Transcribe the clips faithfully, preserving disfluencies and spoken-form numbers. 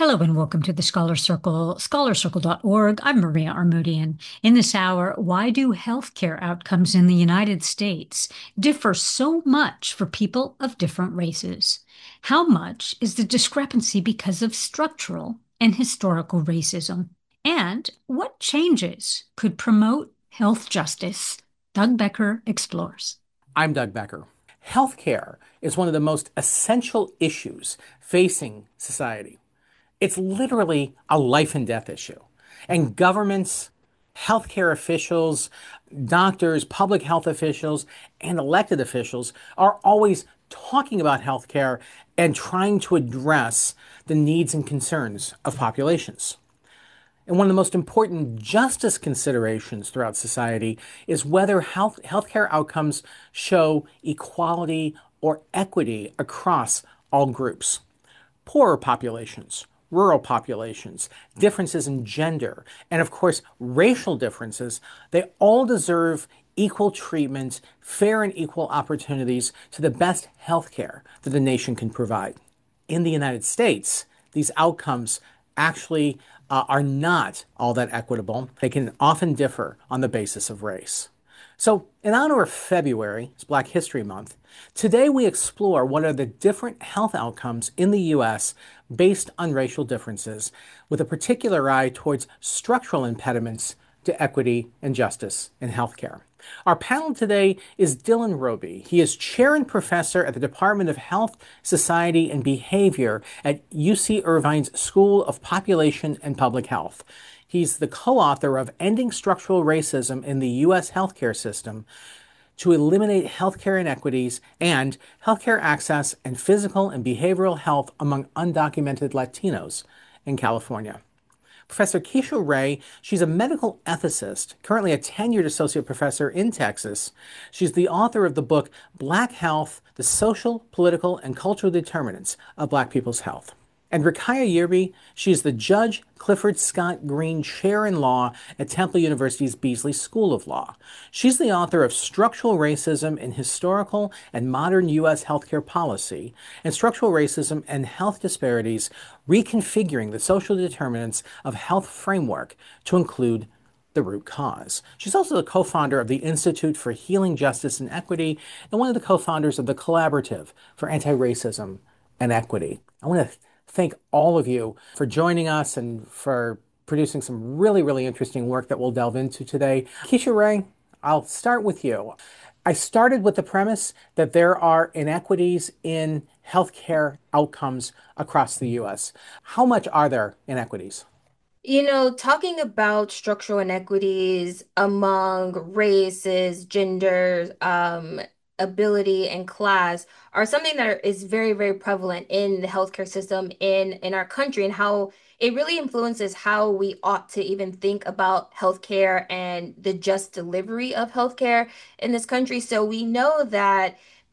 Hello and welcome to the Scholar Circle, scholar circle dot org. I'm Maria Armoudian. In this hour, why do healthcare outcomes in the United States differ so much for people of different races? How much is the discrepancy because of structural and historical racism? And what changes could promote health justice? Doug Becker explores. I'm Doug Becker. Healthcare is one of the most essential issues facing society. It's literally a life and death issue. And governments, healthcare officials, doctors, public health officials, and elected officials are always talking about healthcare and trying to address the needs and concerns of populations. And one of the most important justice considerations throughout society is whether health healthcare outcomes show equality or equity across all groups. Poorer populations, rural populations, differences in gender, and of course, racial differences, they all deserve equal treatment, fair and equal opportunities to the best healthcare that the nation can provide. In the United States, these outcomes actually uh, are not all that equitable. They can often differ on the basis of race. So, in honor of February, it's Black History Month, today we explore what are the different health outcomes in the U S based on racial differences, with a particular eye towards structural impediments to equity and justice in healthcare. Our panel today is Dylan Roby. He is chair and professor at the Department of Health, Society, and Behavior at U C Irvine's School of Population and Public Health. He's the co-author of Ending Structural Racism in the U S Healthcare System to Eliminate Healthcare Inequities and Healthcare Access and Physical and Behavioral Health Among Undocumented Latinos in California. Professor Keisha Ray, she's a medical ethicist, currently a tenured associate professor in Texas. She's the author of the book Black Health, The Social, Political, and Cultural Determinants of Black People's Health. And Rakaya Yerby, she's the Judge Clifford Scott Green Chair in Law at Temple University's Beasley School of Law. She's the author of Structural Racism in Historical and Modern U S Healthcare Policy and Structural Racism and Health Disparities, Reconfiguring the Social Determinants of Health Framework to Include the Root Cause. She's also the co-founder of the Institute for Healing Justice and Equity and one of the co-founders of the Collaborative for Anti-Racism and Equity. I want to thank all of you for joining us and for producing some really, really interesting work that we'll delve into today. Keisha Ray, I'll start with you. I started with the premise that there are inequities in healthcare outcomes across the U S. How much are there inequities? You know, talking about structural inequities among races, genders, um, ability, and class are something that is very, very prevalent in the healthcare system in in our country, and how it really influences how we ought to even think about healthcare and the just delivery of healthcare in this country. So we know that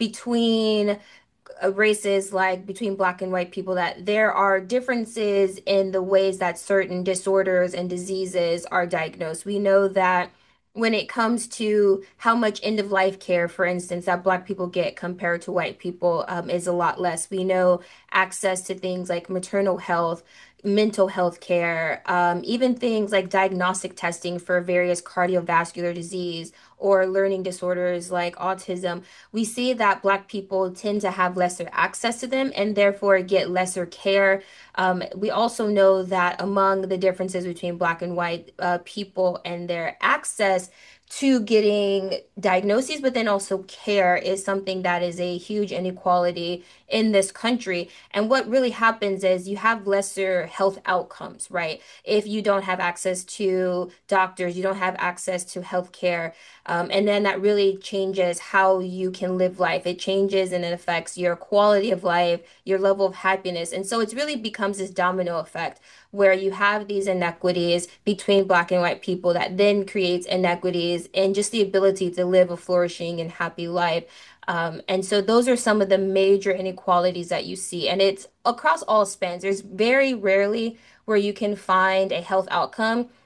between uh, races, like between black and white people, that there are differences in the ways that certain disorders and diseases are diagnosed. We know that when it comes to how much end of life care, for instance, that black people get compared to white people, um, is a lot less. We know access to things like maternal health, mental health care, um, even things like diagnostic testing for various cardiovascular disease or learning disorders like autism. We see that Black people tend to have lesser access to them and therefore get lesser care. Um, we also know that among the differences between Black and white uh, people and their access to getting diagnoses, but then also care, is something that is a huge inequality in this country. And what really happens is you have lesser health outcomes, right? If you don't have access to doctors, you don't have access to health care. Um, and then that really changes how you can live life. It changes and it affects your quality of life, your level of happiness. And so it really becomes this domino effect where you have these inequities between black and white people that then creates inequities in just the ability to live a flourishing and happy life. Um, and so those are some of the major inequalities that you see. And it's across all spans. There's very rarely where you can find a health outcome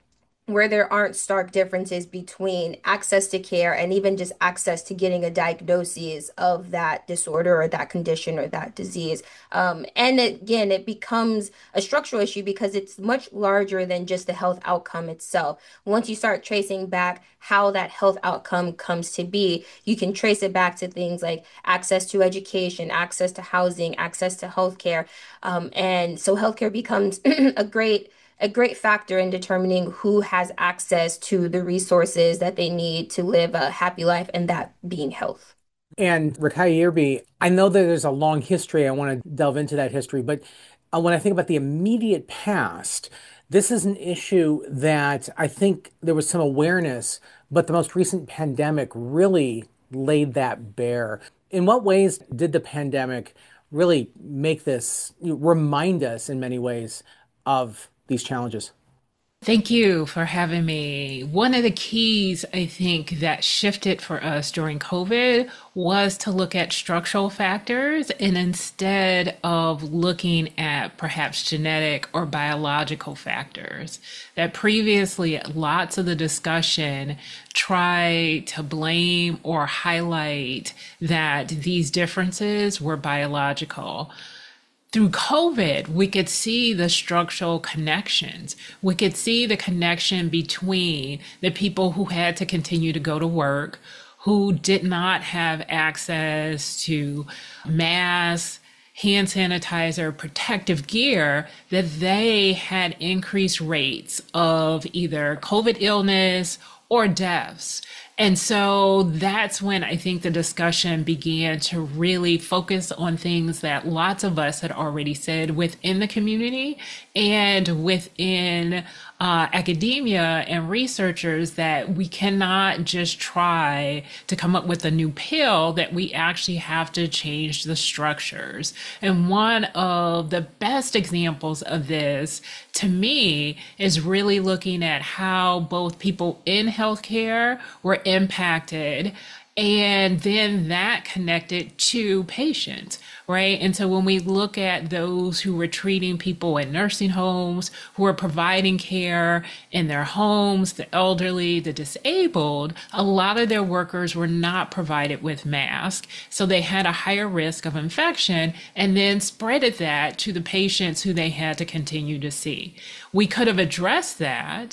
where there aren't stark differences between access to care and even just access to getting a diagnosis of that disorder or that condition or that disease. Um, and it, again, it becomes a structural issue because it's much larger than just the health outcome itself. Once you start tracing back how that health outcome comes to be, you can trace it back to things like access to education, access to housing, access to healthcare. Um, and so healthcare becomes a great a great factor in determining who has access to the resources that they need to live a happy life, and that being health. And Rakaya Irby, I know that there's a long history. I want to delve into that history, but uh, when I think about the immediate past, this is an issue that I think there was some awareness, but the most recent pandemic really laid that bare. In what ways did the pandemic really make this, you know, remind us in many ways of these challenges? Thank you for having me. One of the keys I think that shifted for us during COVID was to look at structural factors and instead of looking at perhaps genetic or biological factors. That previously lots of the discussion tried to blame or highlight that these differences were biological. Through COVID, we could see the structural connections. We could see the connection between the people who had to continue to go to work, who did not have access to masks, hand sanitizer, protective gear, that they had increased rates of either COVID illness or deaths. And so that's when I think the discussion began to really focus on things that lots of us had already said within the community and within uh, academia and researchers, that we cannot just try to come up with a new pill, that we actually have to change the structures. And one of the best examples of this to me is really looking at how both people in healthcare were impacted, and then that connected to patients, right? And so when we look at those who were treating people in nursing homes, who were providing care in their homes, the elderly, the disabled, a lot of their workers were not provided with masks. So they had a higher risk of infection and then spreaded that to the patients who they had to continue to see. We could have addressed that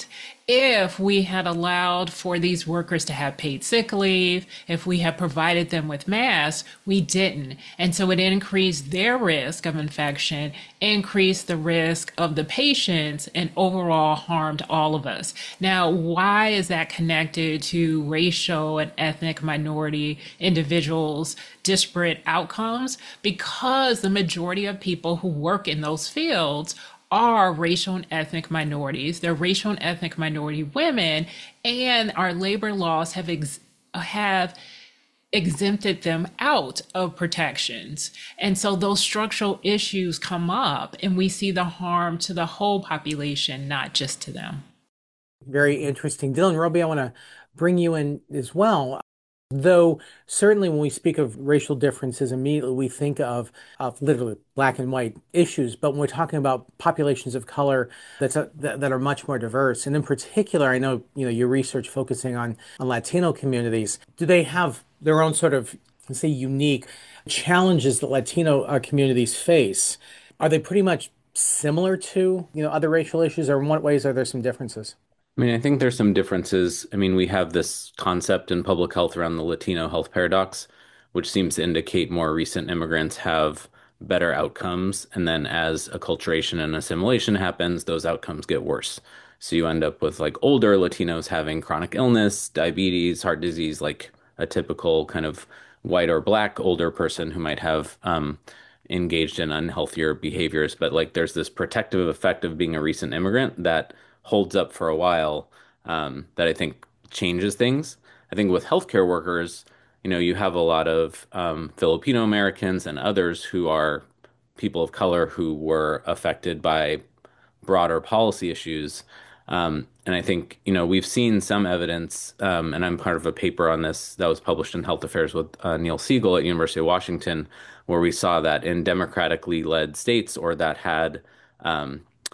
if we had allowed for these workers to have paid sick leave, if we had provided them with masks. We didn't. And so it increased their risk of infection, increased the risk of the patients, and overall harmed all of us. Now, why is that connected to racial and ethnic minority individuals' disparate outcomes? Because the majority of people who work in those fields are racial and ethnic minorities. They're racial and ethnic minority women, and our labor laws have ex- have exempted them out of protections. And so those structural issues come up, and we see the harm to the whole population, not just to them. Very interesting. Dylan Roby, I want to bring you in as well. Though certainly when we speak of racial differences, immediately we think of, of literally black and white issues. But when we're talking about populations of color that's a, that, that are much more diverse, and in particular, I know you know your research focusing on, on Latino communities, do they have their own sort of, let's say, unique challenges that Latino uh, communities face? Are they pretty much similar to you know other racial issues, or in what ways are there some differences? I mean, I think there's some differences. I mean, we have this concept in public health around the Latino health paradox, which seems to indicate more recent immigrants have better outcomes. And then as acculturation and assimilation happens, those outcomes get worse. So you end up with like older Latinos having chronic illness, diabetes, heart disease, like a typical kind of white or black older person who might have um, engaged in unhealthier behaviors. But like there's this protective effect of being a recent immigrant that holds up for a while, um, that I think changes things. I think with healthcare workers, you know, you have a lot of um, Filipino Americans and others who are people of color who were affected by broader policy issues. Um, and I think, you know, we've seen some evidence, um, and I'm part of a paper on this that was published in Health Affairs with uh, Neil Siegel at University of Washington, where we saw that in democratically led states or that had um,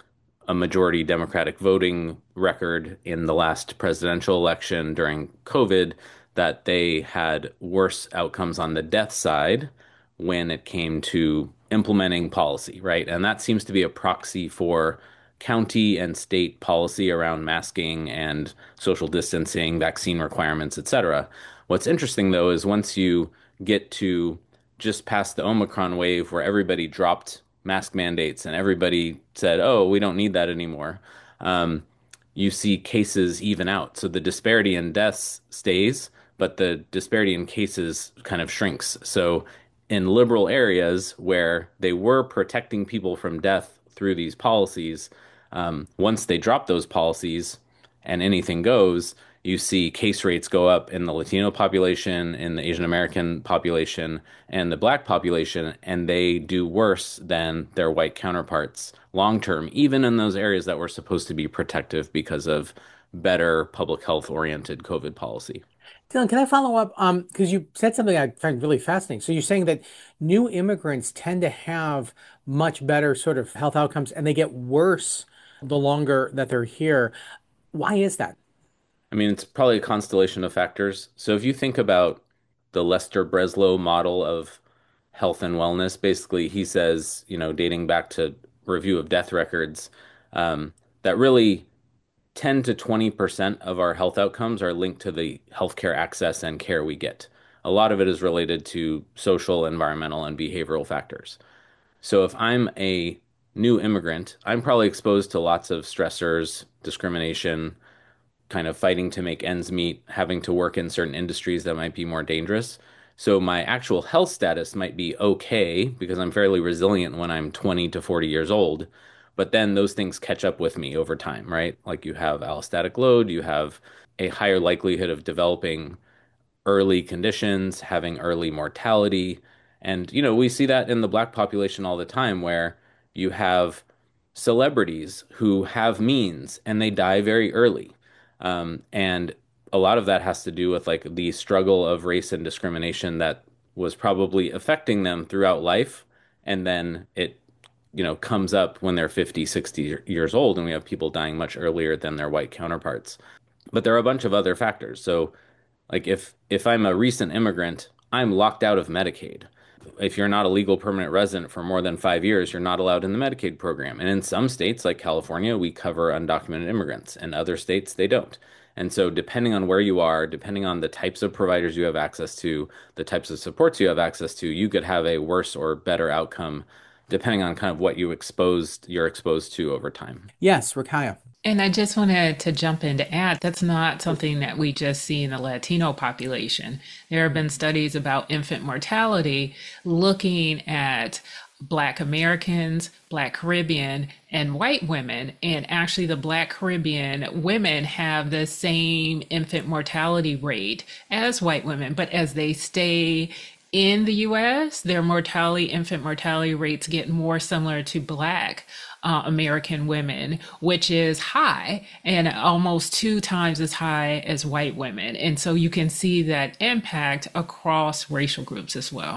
a majority Democratic voting record in the last presidential election during COVID, that they had worse outcomes on the death side when it came to implementing policy, right? And that seems to be a proxy for county and state policy around masking and social distancing, vaccine requirements, et cetera. What's interesting though is once you get to just past the Omicron wave where everybody dropped mask mandates and everybody said, oh, we don't need that anymore, um, you see cases even out. So the disparity in deaths stays, but the disparity in cases kind of shrinks. So in liberal areas where they were protecting people from death through these policies, um, once they drop those policies and anything goes, you see case rates go up in the Latino population, in the Asian American population, and the Black population, and they do worse than their white counterparts long term, even in those areas that were supposed to be protective because of better public health oriented COVID policy. Dylan, can I follow up? Um, because you said something I find really fascinating. So you're saying that new immigrants tend to have much better sort of health outcomes and they get worse the longer that they're here. Why is that? I mean, it's probably a constellation of factors. So if you think about the Lester Breslow model of health and wellness, basically he says, you know, dating back to review of death records, um, that really ten to twenty percent of our health outcomes are linked to the healthcare access and care we get. A lot of it is related to social, environmental, and behavioral factors. So if I'm a new immigrant, I'm probably exposed to lots of stressors, discrimination, kind of fighting to make ends meet, having to work in certain industries that might be more dangerous. So my actual health status might be okay because I'm fairly resilient when I'm twenty to forty years old. But then those things catch up with me over time, right? Like you have allostatic load, you have a higher likelihood of developing early conditions, having early mortality. And, you know, we see that in the Black population all the time where you have celebrities who have means and they die very early. Um, and a lot of that has to do with like the struggle of race and discrimination that was probably affecting them throughout life. And then it, you know, comes up when they're fifty, sixty years old, and we have people dying much earlier than their white counterparts. But there are a bunch of other factors. So like if if I'm a recent immigrant, I'm locked out of Medicaid. If you're not a legal permanent resident for more than five years, you're not allowed in the Medicaid program. And in some states, like California, we cover undocumented immigrants. In other states, they don't. And so, depending on where you are, depending on the types of providers you have access to, the types of supports you have access to, you could have a worse or better outcome depending on kind of what you exposed you're exposed to over time. Yes, Rakaya. And I just wanted to jump in to add that's not something that we just see in the Latino population. There have been studies about infant mortality looking at Black Americans, Black Caribbean, and white women. And actually, the Black Caribbean women have the same infant mortality rate as white women, but as they stay in the U S, their mortality, infant mortality rates get more similar to Black uh, American women, which is high and almost two times as high as white women. And so you can see that impact across racial groups as well.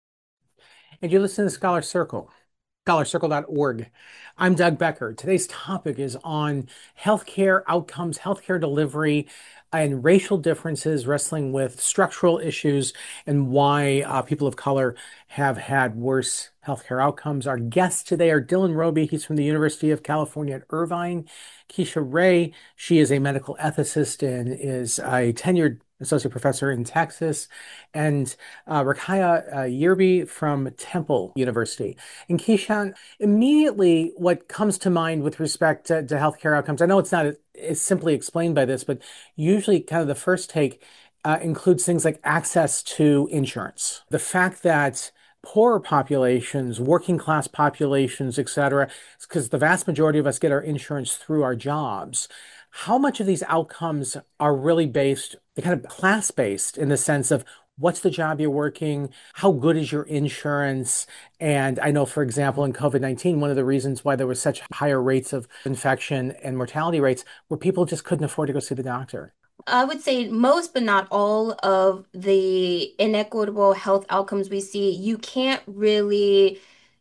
And you listen to Scholar Circle, scholar circle dot org. I'm Doug Becker. Today's topic is on healthcare outcomes, healthcare delivery, and racial differences, wrestling with structural issues, and why uh, people of color have had worse healthcare outcomes. Our guests today are Dylan Roby. He's from the University of California at Irvine. Keisha Ray, she is a medical ethicist and is a tenured associate professor in Texas, and uh, Rakaya uh, Yerby from Temple University. And Keisha, immediately what comes to mind with respect to, to healthcare outcomes, I know it's not it's simply explained by this, but usually kind of the first take uh, includes things like access to insurance. The fact that poorer populations, working class populations, et cetera, because the vast majority of us get our insurance through our jobs. How much of these outcomes are really based, they're kind of class based in the sense of what's the job you're working? How good is your insurance? And I know, for example, in COVID nineteen, one of the reasons why there was such higher rates of infection and mortality rates were people just couldn't afford to go see the doctor. I would say most, but not all of the inequitable health outcomes we see, you can't really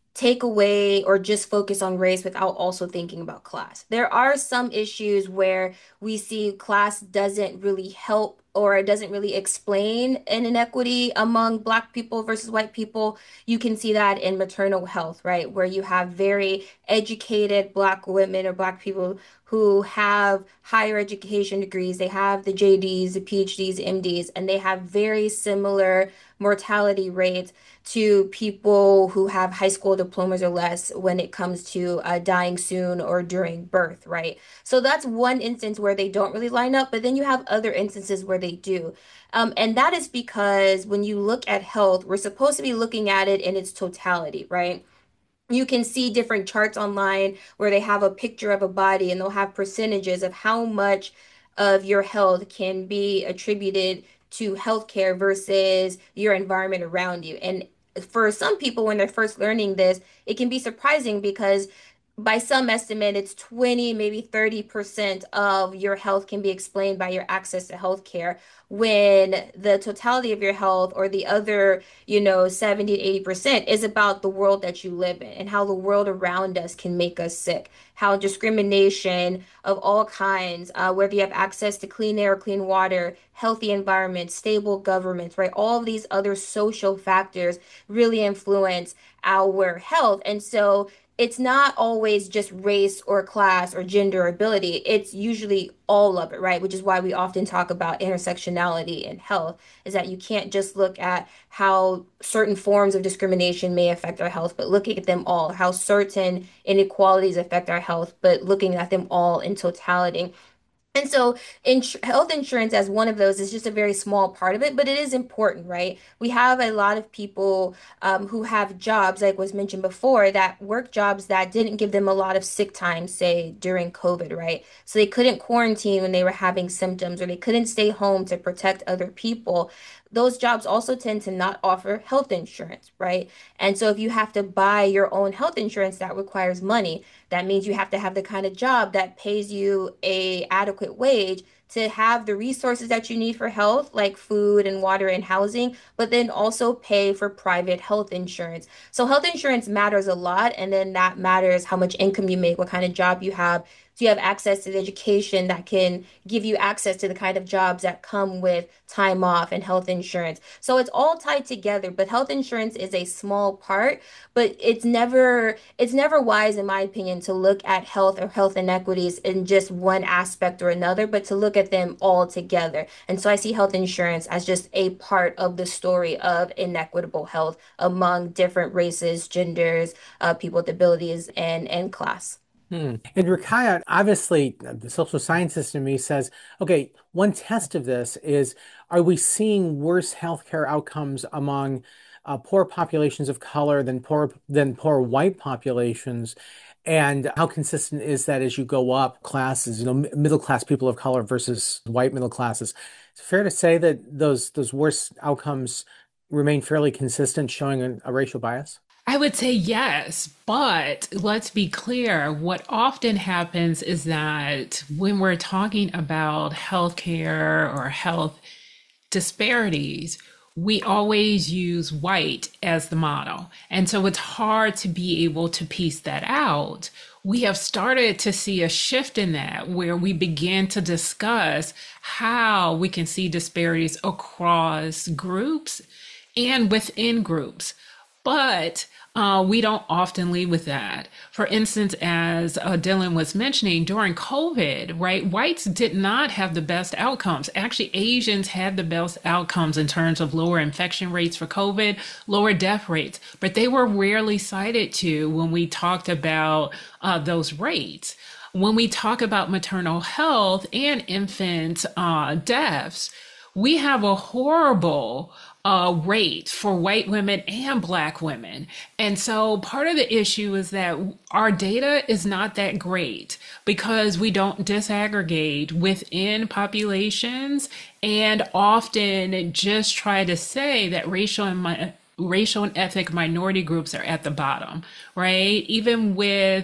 take away or just focus on race without also thinking about class. There are some issues where we see class doesn't really help or it doesn't really explain an inequity among Black people versus white people. You can see that in maternal health, right? Where you have very educated Black women or Black people who have higher education degrees. They have the J Ds, the P H Ds, M Ds, and they have very similar mortality rates to people who have high school diplomas or less when it comes to uh, dying soon or during birth, right? So that's one instance where they don't really line up, but then you have other instances where they do. Um, and that is because when you look at health, we're supposed to be looking at it in its totality, right? You can see different charts online where they have a picture of a body and they'll have percentages of how much of your health can be attributed to healthcare versus your environment around you. And for some people, when they're first learning this, it can be surprising because by some estimate, it's twenty, maybe thirty percent of your health can be explained by your access to healthcare, when the totality of your health or the other, you know, seventy to eighty percent is about the world that you live in and how the world around us can make us sick, how discrimination of all kinds, uh, whether you have access to clean air, clean water, healthy environments, stable governments, right? All of these other social factors really influence our health. And so it's not always just race or class or gender or ability. It's usually all of it, right? Which is why we often talk about intersectionality in health, is that you can't just look at how certain forms of discrimination may affect our health, but looking at them all, how certain inequalities affect our health, but looking at them all in totality. And so, ins health insurance, as one of those, is just a very small part of it, but it is important, right? We have a lot of people um, who have jobs, like was mentioned before, that work jobs that didn't give them a lot of sick time, say during COVID, right? So they couldn't quarantine when they were having symptoms, or they couldn't stay home to protect other people. Those jobs also tend to not offer health insurance, right? And so, if you have to buy your own health insurance, that requires money. That means you have to have the kind of job that pays you a adequate wage to have the resources that you need for health, like food and water and housing, but then also pay for private health insurance. So health insurance matters a lot, and then that matters how much income you make, what kind of job you have. Do you have access to the education that can give you access to the kind of jobs that come with time off and health insurance? So it's all tied together, but health insurance is a small part, but it's never it's never wise, in my opinion, to look at health or health inequities in just one aspect or another, but to look at them all together. And so I see health insurance as just a part of the story of inequitable health among different races, genders, uh, people with abilities, and and class. Hmm. And Rakaya, obviously, the social scientist in me says, okay, one test of this is, are we seeing worse healthcare outcomes among uh, poor populations of color than poor than poor white populations? And how consistent is that as you go up classes, you know, middle class people of color versus white middle classes? It's fair to say that those those worse outcomes remain fairly consistent, showing a, a racial bias? I would say yes, but let's be clear. What often happens is that when we're talking about healthcare or health disparities, we always use white as the model. And so it's hard to be able to piece that out. We have started to see a shift in that where we begin to discuss how we can see disparities across groups and within groups. But uh, we don't often lead with that. For instance, as uh, Dylan was mentioning, during COVID, right, whites did not have the best outcomes. Actually, Asians had the best outcomes in terms of lower infection rates for COVID, lower death rates, but they were rarely cited to when we talked about uh, those rates. When we talk about maternal health and infant uh, deaths, we have a horrible uh, rate for white women and Black women. And so part of the issue is that our data is not that great because we don't disaggregate within populations and often just try to say that racial and mi- racial and ethnic minority groups are at the bottom, right? Even with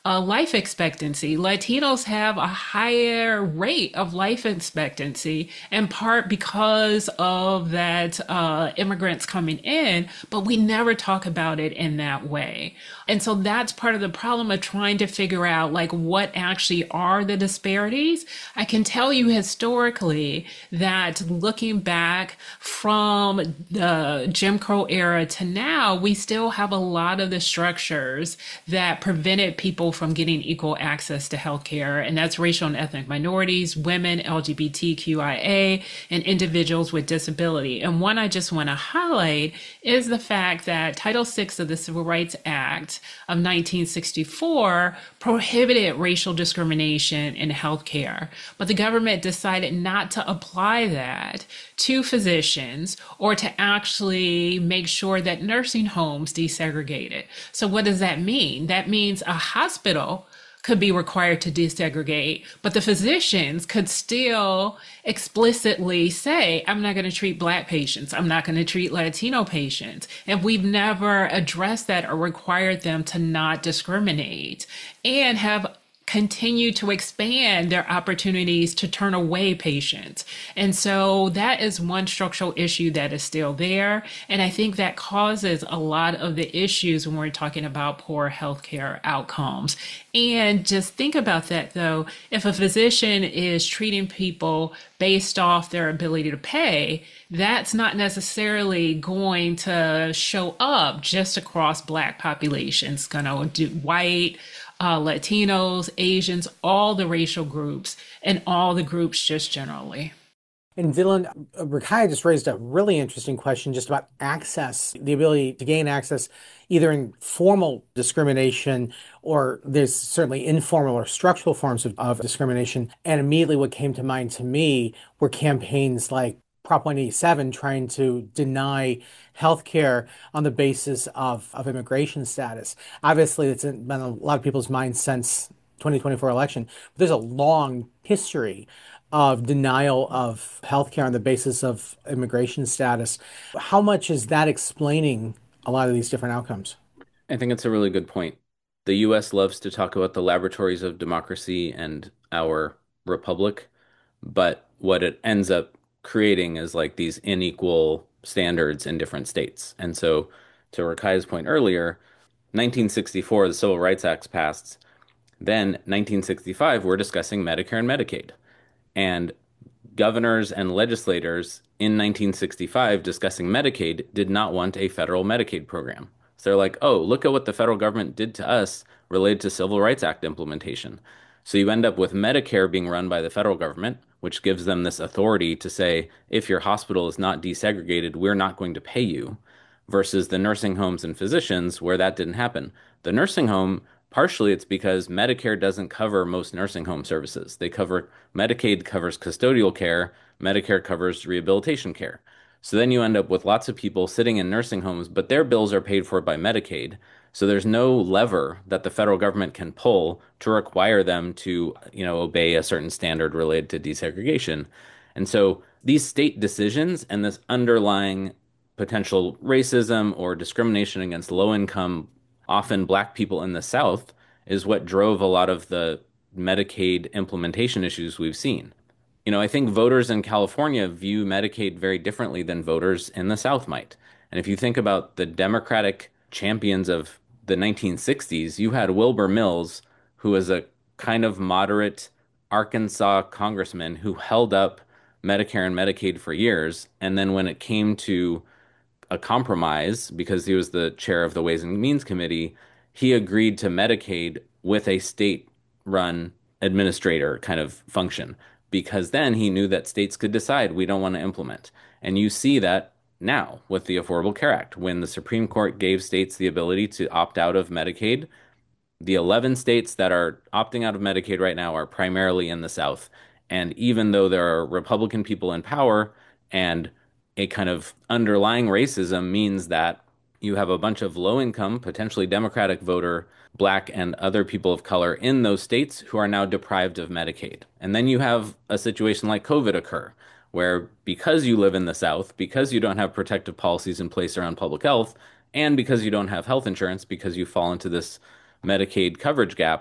uh, life expectancy. Latinos have a higher rate of life expectancy, in part because of that uh, immigrants coming in, but we never talk about it in that way. And so that's part of the problem of trying to figure out like what actually are the disparities. I can tell you historically that looking back from the Jim Crow era to now, we still have a lot of the structures that prevented people from getting equal access to healthcare. And that's racial and ethnic minorities, women, L G B T Q I A, and individuals with disability. And one I just want to highlight is the fact that Title six of the Civil Rights Act of nineteen sixty-four prohibited racial discrimination in healthcare, but the government decided not to apply that to physicians or to actually make sure that nursing homes desegregated. So what does that mean? That means a hospital could be required to desegregate, but the physicians could still explicitly say, I'm not going to treat Black patients. I'm not going to treat Latino patients. And we've never addressed that or required them to not discriminate and have continue to expand their opportunities to turn away patients. And so that is one structural issue that is still there. And I think that causes a lot of the issues when we're talking about poor healthcare outcomes. And just think about that though, if a physician is treating people based off their ability to pay, that's not necessarily going to show up just across Black populations. It's going to do white, Uh, Latinos, Asians, all the racial groups, and all the groups just generally. And Dylan, Rakaya just raised a really interesting question just about access, the ability to gain access either in formal discrimination or there's certainly informal or structural forms of, of discrimination. And immediately what came to mind to me were campaigns like Prop one eighty-seven trying to deny healthcare on the basis of, of immigration status. Obviously, it's been on a lot of people's minds since twenty twenty-four election. But there's a long history of denial of healthcare on the basis of immigration status. How much is that explaining a lot of these different outcomes? I think it's a really good point. The U S loves to talk about the laboratories of democracy and our republic, but what it ends up creating is like these unequal standards in different states. And so, to Rakai's point earlier, nineteen sixty-four, the Civil Rights Act passed. Then, nineteen sixty-five, we're discussing Medicare and Medicaid. And governors and legislators in nineteen sixty-five discussing Medicaid did not want a federal Medicaid program. So they're like, oh, look at what the federal government did to us related to Civil Rights Act implementation. So you end up with Medicare being run by the federal government, which gives them this authority to say, if your hospital is not desegregated, we're not going to pay you, versus the nursing homes and physicians where that didn't happen. The nursing home, partially it's because Medicare doesn't cover most nursing home services. They cover, Medicaid covers custodial care, Medicare covers rehabilitation care. So then you end up with lots of people sitting in nursing homes, but their bills are paid for by Medicaid. So there's no lever that the federal government can pull to require them to, you know, obey a certain standard related to desegregation. And so these state decisions and this underlying potential racism or discrimination against low-income, often Black people in the South, is what drove a lot of the Medicaid implementation issues we've seen. You know, I think voters in California view Medicaid very differently than voters in the South might. And if you think about the Democratic champions of the nineteen sixties, you had Wilbur Mills, who was a kind of moderate Arkansas congressman who held up Medicare and Medicaid for years. And then when it came to a compromise, because he was the chair of the Ways and Means Committee, he agreed to Medicaid with a state-run administrator kind of function, because then he knew that states could decide we don't want to implement. And you see that now with the Affordable Care Act, when the Supreme Court gave states the ability to opt out of Medicaid. The eleven states that are opting out of Medicaid right now are primarily in the South. And even though there are Republican people in power and a kind of underlying racism means that you have a bunch of low-income, potentially Democratic voter, Black and other people of color in those states who are now deprived of Medicaid. And then you have a situation like COVID occur, where because you live in the South, because you don't have protective policies in place around public health, and because you don't have health insurance, because you fall into this Medicaid coverage gap,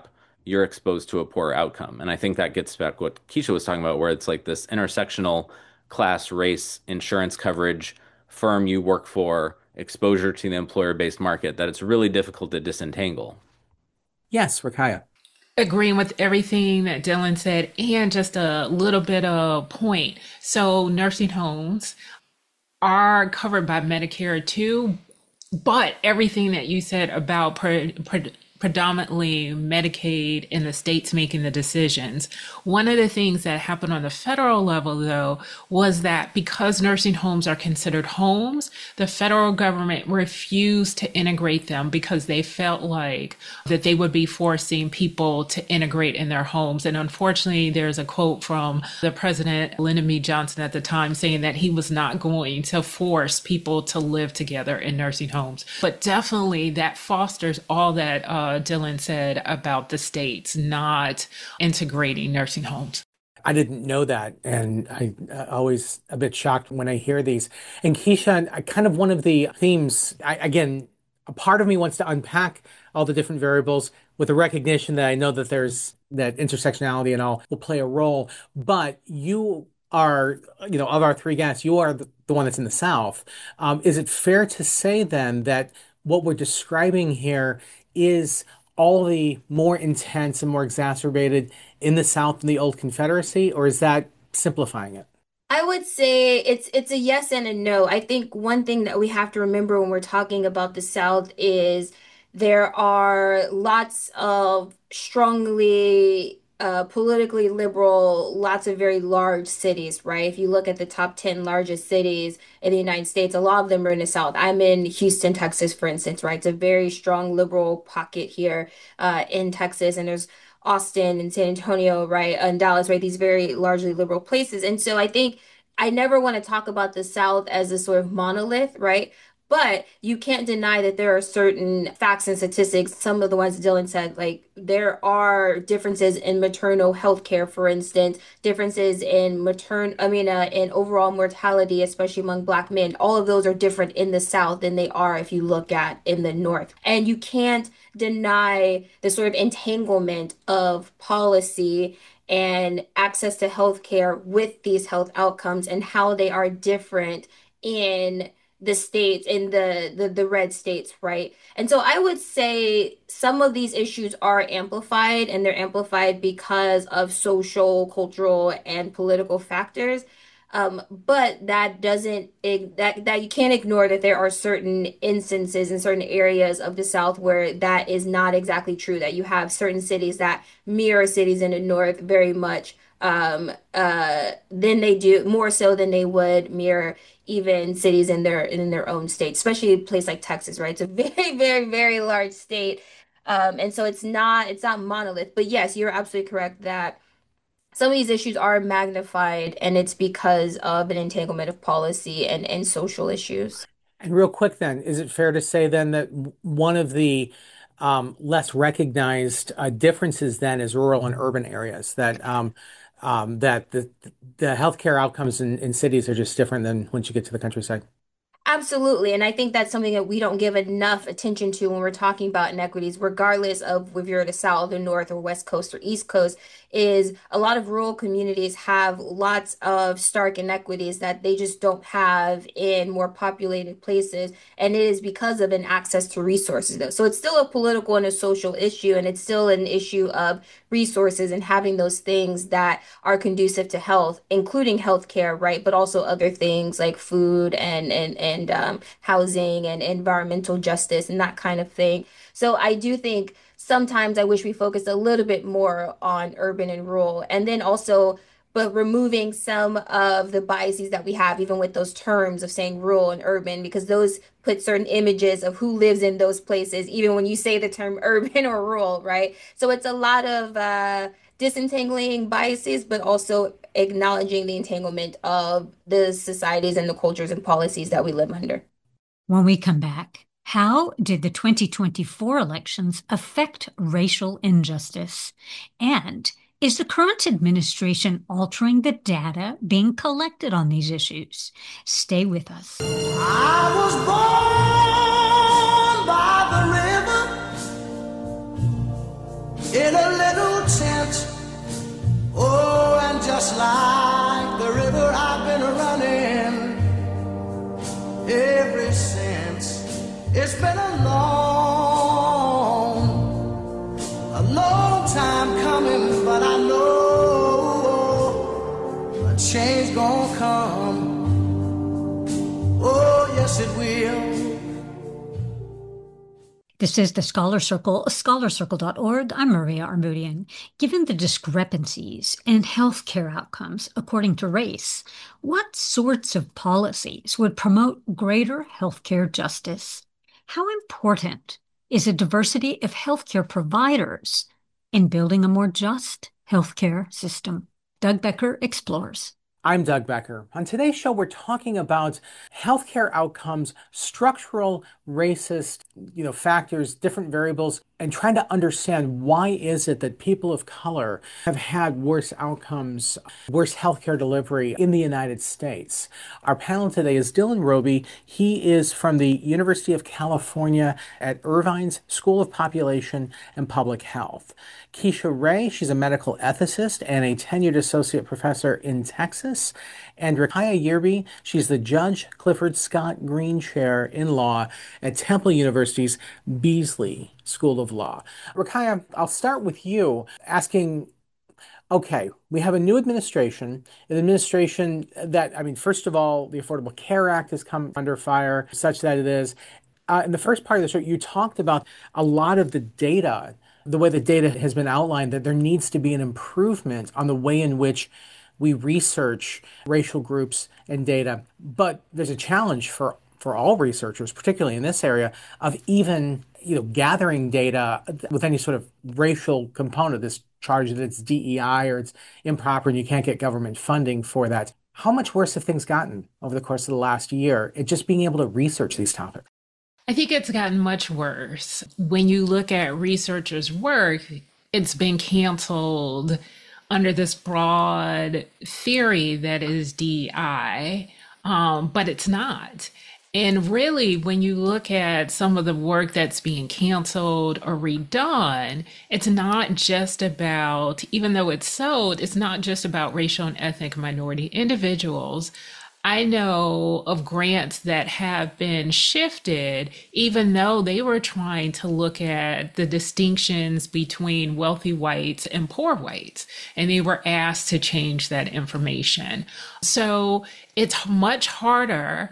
you're exposed to a poor outcome. And I think that gets back what Keisha was talking about, where it's like this intersectional class, race, insurance coverage, firm you work for, exposure to the employer-based market, that it's really difficult to disentangle. Yes, Rakaya. Agreeing with everything that Dylan said, and just a little bit of point. So nursing homes are covered by Medicare too, but everything that you said about pre- pre- predominantly Medicaid and the states making the decisions. One of the things that happened on the federal level, though, was that because nursing homes are considered homes, the federal government refused to integrate them because they felt like that they would be forcing people to integrate in their homes. And unfortunately, there's a quote from the president, Lyndon B. Johnson at the time, saying that he was not going to force people to live together in nursing homes. But definitely that fosters all that uh, Dylan said about the states not integrating nursing homes. I didn't know that, and I uh, always a bit shocked when I hear these. And Keisha, I- kind of one of the themes, I, again, a part of me wants to unpack all the different variables with the recognition that I know that there's that intersectionality and all will play a role. But you are, you know, of our three guests, you are the, the one that's in the South. Um, is it fair to say then that what we're describing here is all the more intense and more exacerbated in the South than the old Confederacy, or is that simplifying it? I would say it's it's a yes and a no. I think one thing that we have to remember when we're talking about the South is there are lots of strongly uh, politically liberal, lots of very large cities, right? If you look at the top ten largest cities in the United States, a lot of them are in the South. I'm in Houston, Texas, for instance, right? It's a very strong liberal pocket here uh, in Texas, and there's Austin and San Antonio, right, and Dallas, right, these very largely liberal places. And so I think I never want to talk about the South as a sort of monolith, right? But you can't deny that there are certain facts and statistics, some of the ones Dylan said, like there are differences in maternal health care, for instance, differences in matern, I mean, uh, in overall mortality, especially among Black men. All of those are different in the South than they are if you look at in the North. And you can't deny the sort of entanglement of policy and access to healthcare with these health outcomes and how they are different in the states, in the, the the red states, right? And so I would say some of these issues are amplified, and they're amplified because of social, cultural, and political factors. Um, but that doesn't that that you can't ignore that there are certain instances in certain areas of the South where that is not exactly true. That you have certain cities that mirror cities in the North very much um, uh, than they do, more so than they would mirror even cities in their in their own state, especially a place like Texas, right? It's a very, very, very large state. Um, and so it's not it's not monolith. But yes, you're absolutely correct that some of these issues are magnified, and it's because of an entanglement of policy and, and social issues. And real quick then, is it fair to say then that one of the um, less recognized uh, differences then is rural and urban areas, that um, um, that the the healthcare outcomes in, in cities are just different than once you get to the countryside? Absolutely. And I think that's something that we don't give enough attention to when we're talking about inequities, regardless of if you're the South or North or West Coast or East Coast, is a lot of rural communities have lots of stark inequities that they just don't have in more populated places. And it is because of an access to resources, though. So it's still a political and a social issue, and it's still an issue of resources and having those things that are conducive to health, including healthcare, right? But also other things like food and and and um, housing and environmental justice and that kind of thing. So I do think sometimes I wish we focused a little bit more on urban and rural, and then also but removing some of the biases that we have, even with those terms of saying rural and urban, because those put certain images of who lives in those places, even when you say the term urban or rural, right? So it's a lot of uh, disentangling biases, but also acknowledging the entanglement of the societies and the cultures and policies that we live under. When we come back, how did the twenty twenty-four elections affect racial injustice? And is the current administration altering the data being collected on these issues? Stay with us. I was born by the river in a little just like the river I've been running ever since. It's been a long, a long time coming, but I know a change gonna come. Oh, yes, it will. This is the Scholar Circle, scholar circle dot org. I'm Maria Armoudian. Given the discrepancies in healthcare outcomes according to race, what sorts of policies would promote greater healthcare justice? How important is a diversity of healthcare providers in building a more just healthcare system? Doug Becker explores. I'm Doug Becker. On today's show, we're talking about healthcare outcomes, structural racist, you know, factors, different variables, and trying to understand why is it that people of color have had worse outcomes, worse healthcare delivery in the United States. Our panel today is Dylan Roby. He is from the University of California at Irvine's School of Population and Public Health. Keisha Ray, she's a medical ethicist and a tenured associate professor in Texas. And Rakaya Yerby, she's the Judge Clifford Scott Green Chair in Law at Temple University's Beasley School of Law. Rakaya, I'll start with you asking, okay, we have a new administration, an administration that, I mean, first of all, the Affordable Care Act has come under fire, such that it is. Uh, in the first part of the show, you talked about a lot of the data, the way the data has been outlined, that there needs to be an improvement on the way in which we research racial groups and data. But there's a challenge for, for all researchers, particularly in this area, of even you know gathering data with any sort of racial component, this charge that it's D E I or it's improper and you can't get government funding for that. How much worse have things gotten over the course of the last year at just being able to research these topics? I think it's gotten much worse. When you look at researchers' work, it's been canceled under this broad theory that is D E I, um, but it's not. And really, when you look at some of the work that's being canceled or redone, it's not just about, even though it's sold, it's not just about racial and ethnic minority individuals. I know of grants that have been shifted, even though they were trying to look at the distinctions between wealthy whites and poor whites, and they were asked to change that information. So it's much harder.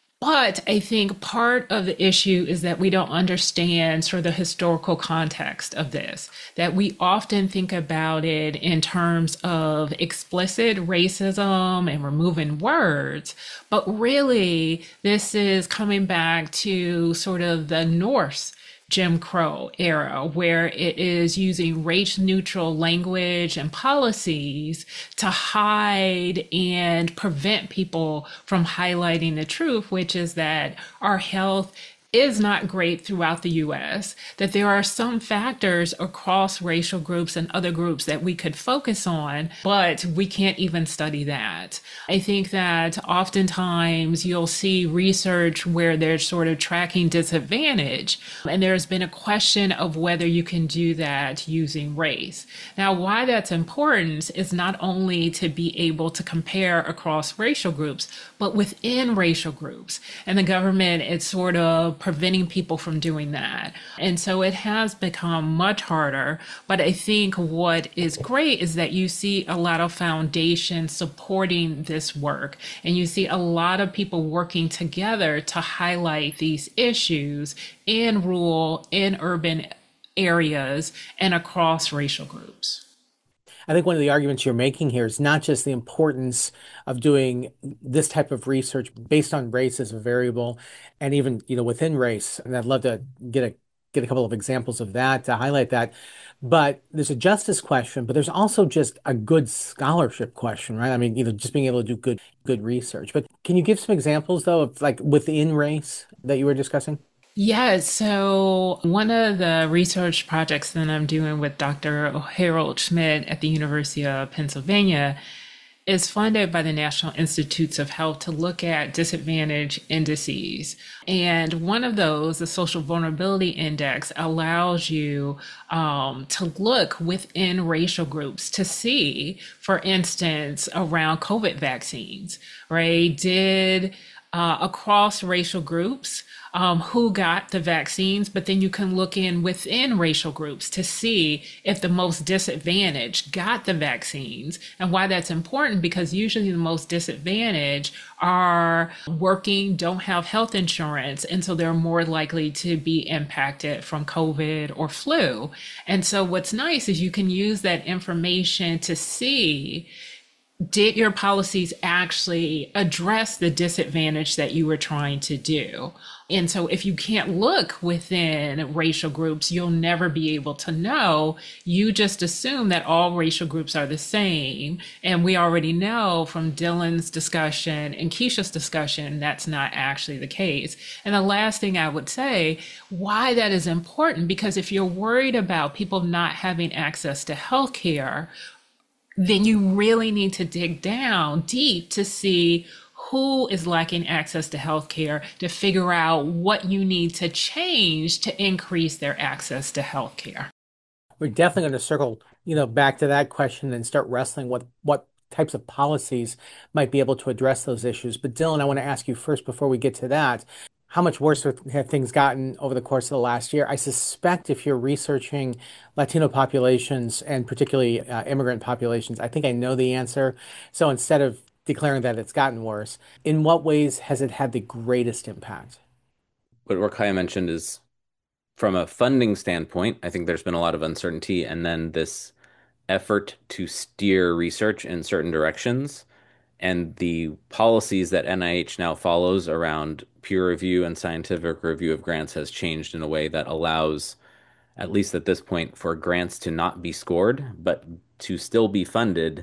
But I think part of the issue is that we don't understand sort of the historical context of this, that we often think about it in terms of explicit racism and removing words. But really, this is coming back to sort of the Norse Jim Crow era, where it is using race neutral language and policies to hide and prevent people from highlighting the truth, which is that our health is not great throughout the U S, that there are some factors across racial groups and other groups that we could focus on, but we can't even study that. I think that oftentimes you'll see research where they're sort of tracking disadvantage, and there's been a question of whether you can do that using race. Now, why that's important is not only to be able to compare across racial groups, but within racial groups. And the government is sort of preventing people from doing that. And so it has become much harder. But I think what is great is that you see a lot of foundations supporting this work. And you see a lot of people working together to highlight these issues in rural, in urban areas, and across racial groups. I think one of the arguments you're making here is not just the importance of doing this type of research based on race as a variable, and even you know within race. And I'd love to get a get a couple of examples of that to highlight that. But there's a justice question, but there's also just a good scholarship question, right? I mean, you know, just being able to do good good research. But can you give some examples though of like within race that you were discussing? Yeah, so one of the research projects that I'm doing with Doctor Harold Schmidt at the University of Pennsylvania is funded by the National Institutes of Health to look at disadvantage indices. And one of those, the Social Vulnerability Index, allows you um, to look within racial groups to see, for instance, around COVID vaccines, right? Did uh, across racial groups, um, who got the vaccines, but then you can look in within racial groups to see if the most disadvantaged got the vaccines. And why that's important, because usually the most disadvantaged are working, don't have health insurance, and so they're more likely to be impacted from COVID or flu. And so what's nice is you can use that information to see, did your policies actually address the disadvantage that you were trying to do? And so if you can't look within racial groups, you'll never be able to know. You just assume that all racial groups are the same. And we already know from Dylan's discussion and Keisha's discussion, that's not actually the case. And the last thing I would say, why that is important, because if you're worried about people not having access to healthcare, then you really need to dig down deep to see who is lacking access to healthcare, to figure out what you need to change to increase their access to healthcare. We're definitely going to circle, you know, back to that question and start wrestling with what types of policies might be able to address those issues. But Dylan, I want to ask you first before we get to that, how much worse have things gotten over the course of the last year? I suspect if you're researching Latino populations and particularly uh, immigrant populations, I think I know the answer. So instead of declaring that it's gotten worse, in what ways has it had the greatest impact? What Rokhaya mentioned is, from a funding standpoint, I think there's been a lot of uncertainty, and then this effort to steer research in certain directions, and the policies that N I H now follows around peer review and scientific review of grants has changed in a way that allows, at least at this point, for grants to not be scored, but to still be funded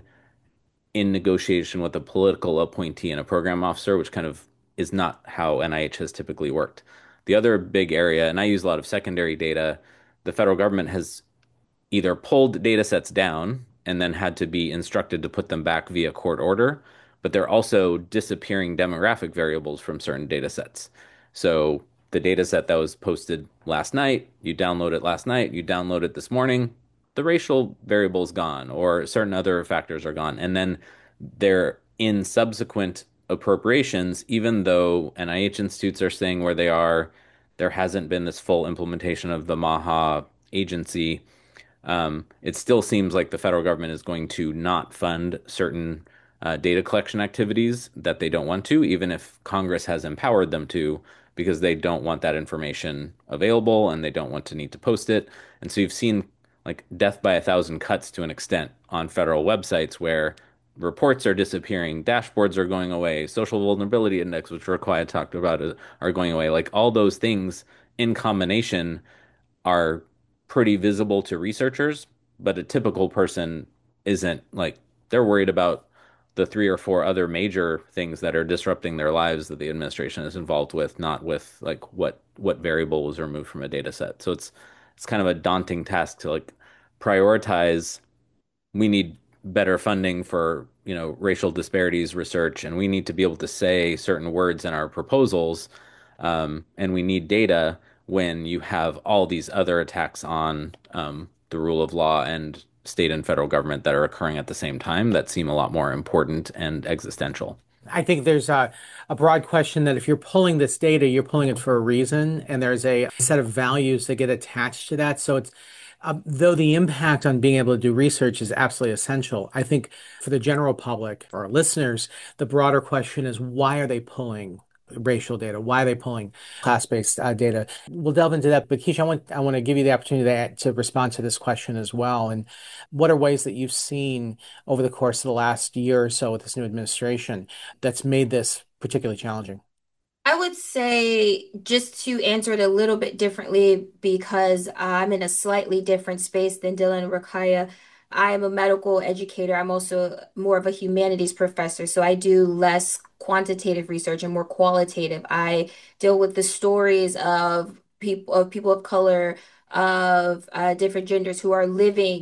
in negotiation with a political appointee and a program officer, which kind of is not how N I H has typically worked. The other big area, and I use a lot of secondary data, the federal government has either pulled data sets down and then had to be instructed to put them back via court order, but they're also disappearing demographic variables from certain data sets. So the data set that was posted last night, you download it last night, you download it this morning, the racial variable is gone, or certain other factors are gone. And then they're in subsequent appropriations, even though N I H institutes are staying where they are, there hasn't been this full implementation of the MAHA agency. Um, it still seems like the federal government is going to not fund certain uh, data collection activities that they don't want to, even if Congress has empowered them to, because they don't want that information available and they don't want to need to post it. And so you've seen like death by a thousand cuts to an extent on federal websites where reports are disappearing, dashboards are going away, social vulnerability index, which Rokhaya talked about, are going away. Like all those things in combination are pretty visible to researchers, but a typical person isn't. Like they're worried about the three or four other major things that are disrupting their lives that the administration is involved with, not with like what what variable was removed from a data set. So it's it's kind of a daunting task to like prioritize. We need better funding for, you know, racial disparities research, and we need to be able to say certain words in our proposals, um, and we need data when you have all these other attacks on um, the rule of law and state and federal government that are occurring at the same time that seem a lot more important and existential. I think there's a, a broad question that if you're pulling this data, you're pulling it for a reason, and there's a set of values that get attached to that. So it's um, though the impact on being able to do research is absolutely essential, I think for the general public, for our listeners, the broader question is why are they pulling racial data? Why are they pulling class-based uh, data? We'll delve into that. But Keisha, I want I want to give you the opportunity to, to respond to this question as well. And what are ways that you've seen over the course of the last year or so with this new administration that's made this particularly challenging? I would say, just to answer it a little bit differently, because I'm in a slightly different space than Dylan and Rakaya. I am a medical educator. I'm also more of a humanities professor, so I do less quantitative research and more qualitative. I deal with the stories of people of people of color, of uh, different genders who are living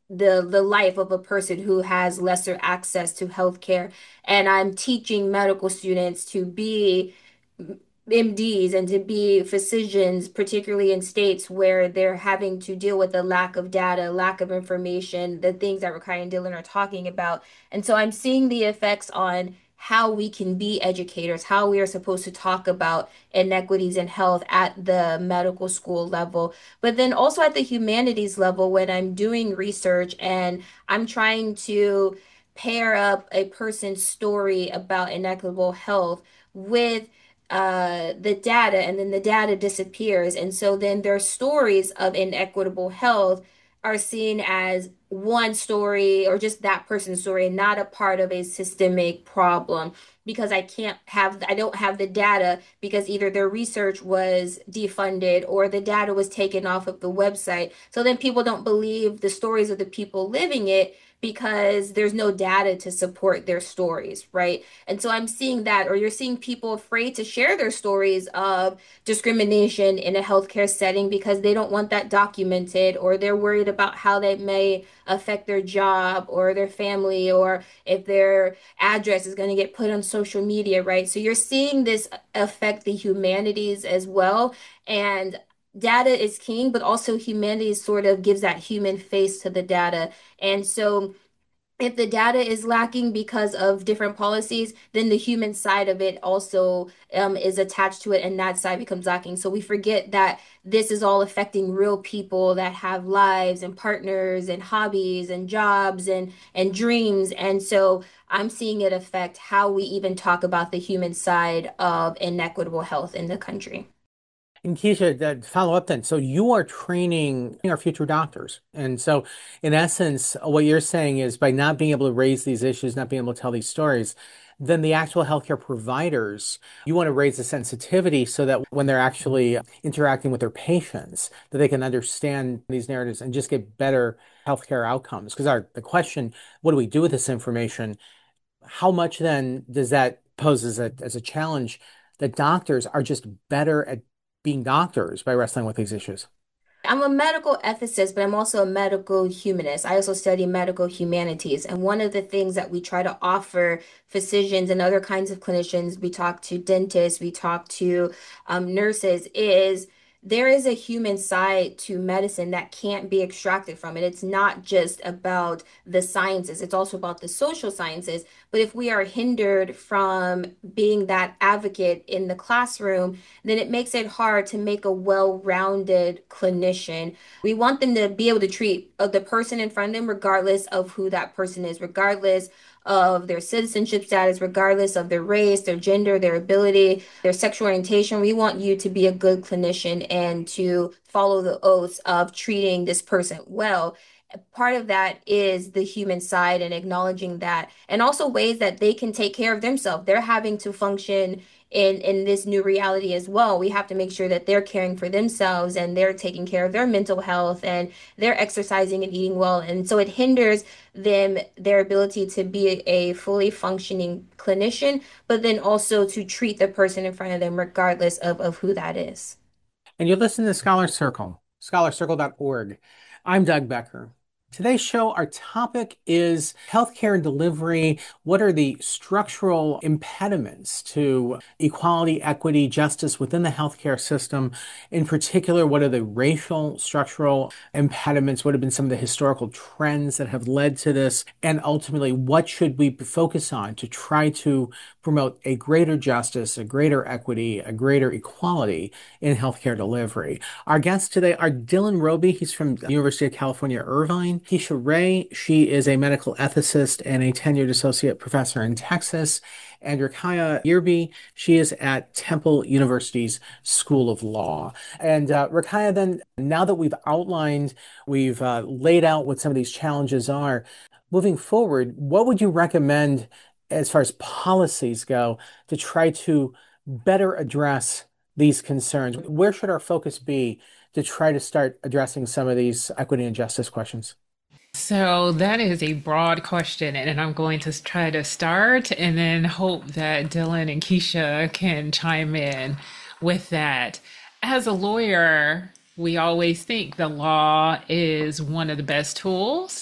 the the life of a person who has lesser access to healthcare. And I'm teaching medical students to be M Ds and to be physicians, particularly in states where they're having to deal with a lack of data, lack of information, the things that Rukiah and Dylan are talking about. And so I'm seeing the effects on how we can be educators, how we are supposed to talk about inequities in health at the medical school level, but then also at the humanities level when I'm doing research and I'm trying to pair up a person's story about inequitable health with uh, the data, and then the data disappears. And so then their stories of inequitable health are seen as one story or just that person's story and not a part of a systemic problem because I can't have, I don't have the data because either their research was defunded or the data was taken off of the website. So then people don't believe the stories of the people living it because there's no data to support their stories, right? And so I'm seeing that, or you're seeing people afraid to share their stories of discrimination in a healthcare setting because they don't want that documented, or they're worried about how that may affect their job or their family, or if their address is going to get put on social media, right? So you're seeing this affect the humanities as well. And data is king, but also humanities sort of gives that human face to the data. And so if the data is lacking because of different policies, then the human side of it also um, is attached to it, and that side becomes lacking. So we forget that this is all affecting real people that have lives and partners and hobbies and jobs and and dreams. And so I'm seeing it affect how we even talk about the human side of inequitable health in the country. And Keisha, that follow up then. So you are training our future doctors. And so in essence, what you're saying is by not being able to raise these issues, not being able to tell these stories, then the actual healthcare providers, you want to raise the sensitivity so that when they're actually interacting with their patients, that they can understand these narratives and just get better healthcare outcomes. Because our the question, what do we do with this information? How much then does that pose as a as a challenge that doctors are just better at being doctors by wrestling with these issues? I'm a medical ethicist, but I'm also a medical humanist. I also study medical humanities. And one of the things that we try to offer physicians and other kinds of clinicians, we talk to dentists, we talk to um, nurses, is there is a human side to medicine that can't be extracted from it. It's not just about the sciences, it's also about the social sciences. But if we are hindered from being that advocate in the classroom, then it makes it hard to make a well-rounded clinician. We want them to be able to treat uh, the person in front of them regardless of who that person is, regardless of their citizenship status, regardless of their race, their gender, their ability, their sexual orientation. We want you to be a good clinician and to follow the oaths of treating this person well. Part of that is the human side and acknowledging that, and also ways that they can take care of themselves. They're having to function in in this new reality as well. We have to make sure that they're caring for themselves and they're taking care of their mental health and they're exercising and eating well. And so it hinders them their ability to be a fully functioning clinician, but then also to treat the person in front of them regardless of, of who that is. And you're listening to Scholar Circle, scholar circle dot org. I'm Doug Becker. Today's show, our topic is healthcare and delivery. What are the structural impediments to equality, equity, justice within the healthcare system? In particular, what are the racial structural impediments? What have been some of the historical trends that have led to this? And ultimately, what should we focus on to try to promote a greater justice, a greater equity, a greater equality in healthcare delivery? Our guests today are Dylan Roby. He's from the University of California, Irvine. Keisha Ray, she is a medical ethicist and a tenured associate professor in Texas. And Rukiah Yearby, she is at Temple University's School of Law. And uh, Rukiah, then, now that we've outlined, we've uh, laid out what some of these challenges are, moving forward, what would you recommend as far as policies go to try to better address these concerns? Where should our focus be to try to start addressing some of these equity and justice questions? So that is a broad question, and I'm going to try to start and then hope that Dylan and Keisha can chime in with that. As a lawyer, we always think the law is one of the best tools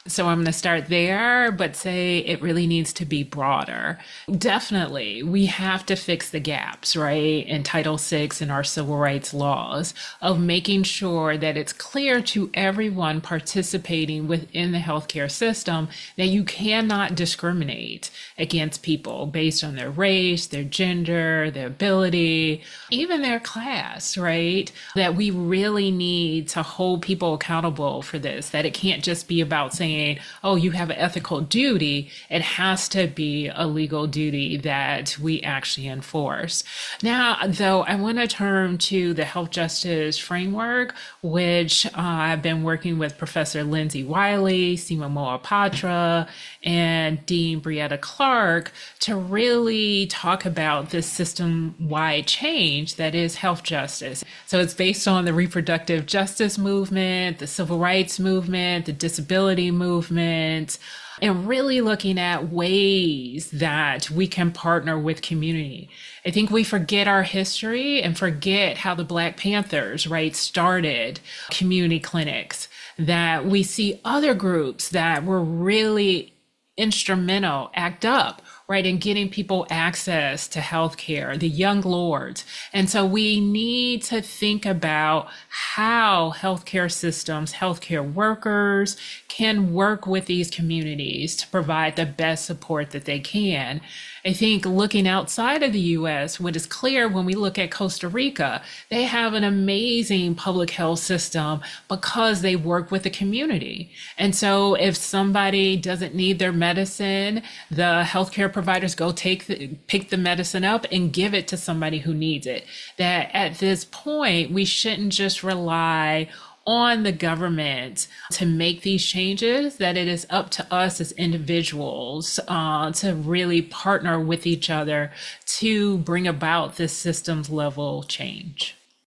So I'm going to start there, but say it really needs to be broader. Definitely, we have to fix the gaps, right, in Title six and our civil rights laws of making sure that it's clear to everyone participating within the healthcare system that you cannot discriminate against people based on their race, their gender, their ability, even their class, right? That we really need to hold people accountable for this, that it can't just be about saying, oh, you have an ethical duty. It has to be a legal duty that we actually enforce. Now, though, I want to turn to the health justice framework, which uh, I've been working with Professor Lindsay Wiley, Seema Mohapatra, and Dean Brietta Clark to really talk about this system-wide change that is health justice. So it's based on the reproductive justice movement, the civil rights movement, the disability movement, and really looking at ways that we can partner with community. I think we forget our history and forget how the Black Panthers, right, started community clinics, that we see other groups that were really instrumental, act up, right, in getting people access to healthcare, the Young Lords. And so we need to think about how healthcare systems, healthcare workers can work with these communities to provide the best support that they can. I think looking outside of the U S, what is clear when we look at Costa Rica, they have an amazing public health system because they work with the community. And so if somebody doesn't need their medicine, the healthcare providers go take the, pick the medicine up and give it to somebody who needs it. That at this point, we shouldn't just rely on the government to make these changes, that it is up to us as individuals uh, to really partner with each other to bring about this systems level change.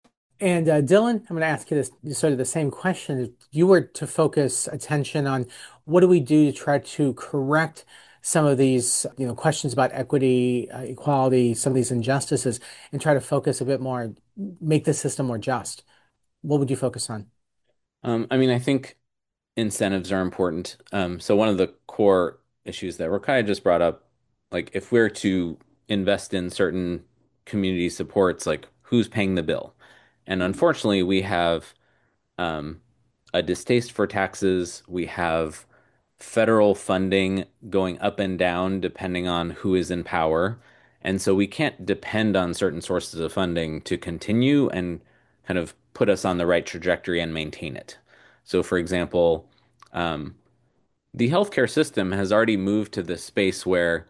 And uh, Dylan, I'm going to ask you this sort of the same question. If you were to focus attention on what do we do to try to correct some of these, you know, questions about equity, uh, equality, some of these injustices, and try to focus a bit more, make the system more just, what would you focus on? Um, I mean, I think incentives are important. Um, so one of the core issues that Rokhaya just brought up, like if we're to invest in certain community supports, like who's paying the bill? And unfortunately, we have um, a distaste for taxes. We have federal funding going up and down depending on who is in power. And so we can't depend on certain sources of funding to continue and kind of put us on the right trajectory and maintain it. So, for example, um, the healthcare system has already moved to this space where,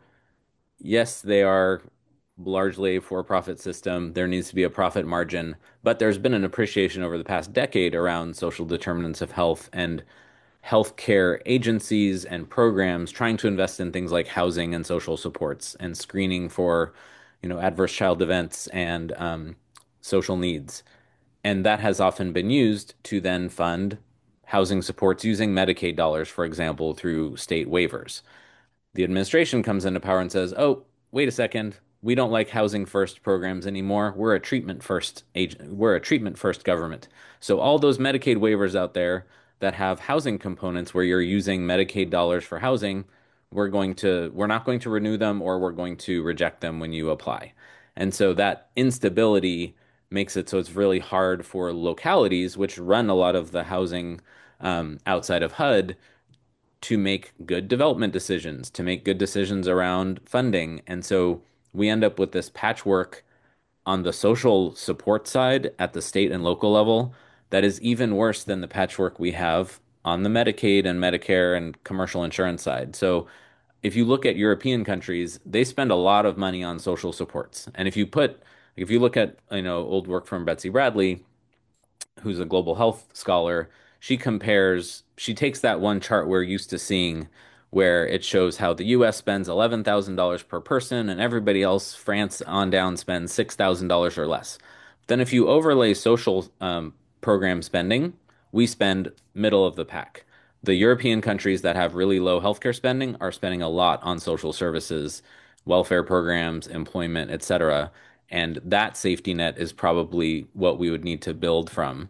yes, they are largely a for-profit system. There needs to be a profit margin, but there's been an appreciation over the past decade around social determinants of health and healthcare agencies and programs trying to invest in things like housing and social supports and screening for, you know, adverse child events and um, social needs. And that has often been used to then fund housing supports using Medicaid dollars, for example, through state waivers. The administration comes into power and says, oh, wait a second, we don't like housing first programs anymore. We're a treatment first agent. We're a treatment first government. So all those Medicaid waivers out there that have housing components where you're using Medicaid dollars for housing, we're going to we're not going to renew them, or we're going to reject them when you apply. And so that instability makes it so it's really hard for localities which run a lot of the housing um, outside of H U D to make good development decisions, to make good decisions around funding. And so we end up with this patchwork on the social support side at the state and local level that is even worse than the patchwork we have on the Medicaid and Medicare and commercial insurance side. So if you look at European countries, they spend a lot of money on social supports. And if you put, if you look at, you know, old work from Betsy Bradley, who's a global health scholar, she compares, she takes that one chart we're used to seeing where it shows how the U S spends eleven thousand dollars per person and everybody else, France on down, spends six thousand dollars or less. Then if you overlay social um, program spending, we spend middle of the pack. The European countries that have really low healthcare spending are spending a lot on social services, welfare programs, employment, et cetera. And that safety net is probably what we would need to build from.